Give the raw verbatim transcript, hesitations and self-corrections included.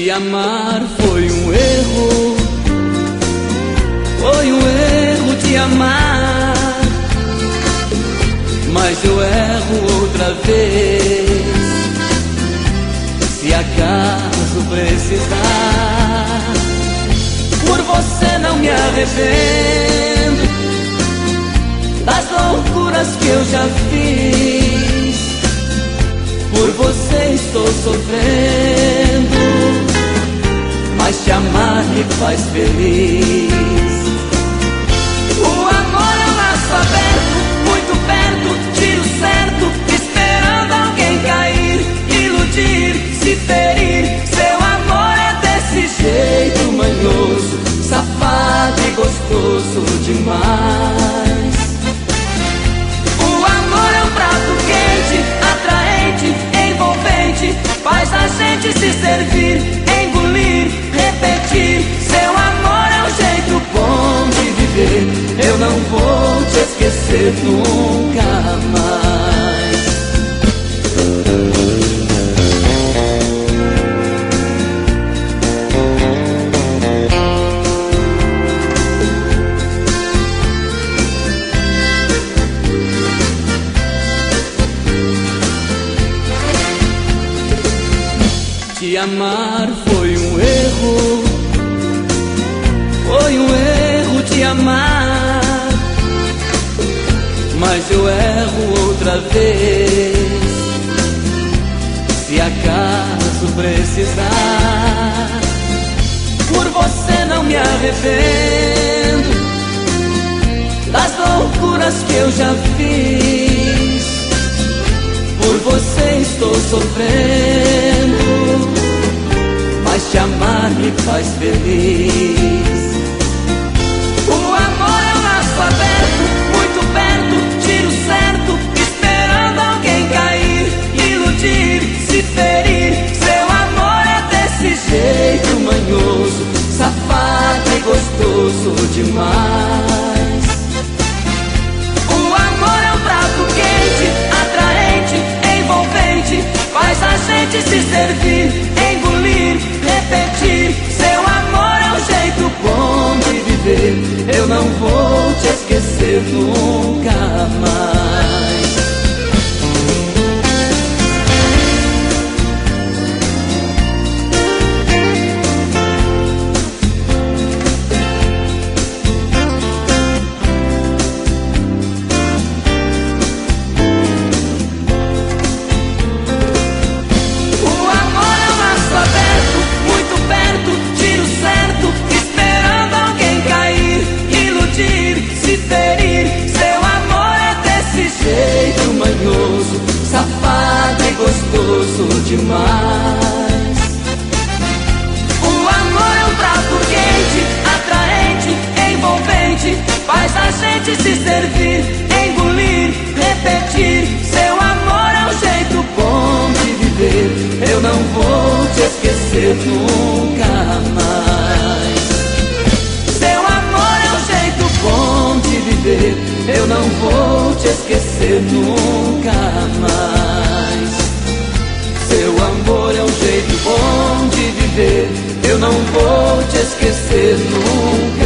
Te amar foi um erro, foi um erro te amar, mas eu erro outra vez, se acaso precisar. Por você não me arrependo das loucuras que eu já fiz, por você estou sofrendo, mas te amar me faz feliz. O amor é um laço aberto, muito perto, tiro certo, esperando alguém cair, iludir, se ferir. Seu amor é desse jeito manhoso, safado e gostoso demais. O amor é um prato quente, atraente, envolvente, faz a gente se servir, engolir, repetir. Seu amor é um jeito bom de viver, eu não vou te esquecer nunca mais. Te amar foi um erro, foi um erro te amar, mas eu erro outra vez, se acaso precisar. Por você não me arrependo das loucuras que eu já fiz, por você estou sofrendo, mas te amar me faz feliz. O amor é um laço aberto, muito perto, tiro certo, esperando alguém cair, iludir, se ferir. Seu amor é desse jeito manhoso, safado e gostoso demais. O amor é um prato quente, atraente, envolvente, faz a gente se servir, engolir, repetir. Seu amor é um jeito bom de viver, eu não vou te esquecer nunca mais. Safado e gostoso demais. O amor é um prato quente, atraente, envolvente, faz a gente se servir, engolir, repetir. Seu amor é um jeito bom de viver, eu não vou te esquecer nunca mais. Seu amor é um jeito bom de viver, eu não vou te esquecer nunca mais. Seu amor é um jeito bom de viver, eu não vou te esquecer nunca.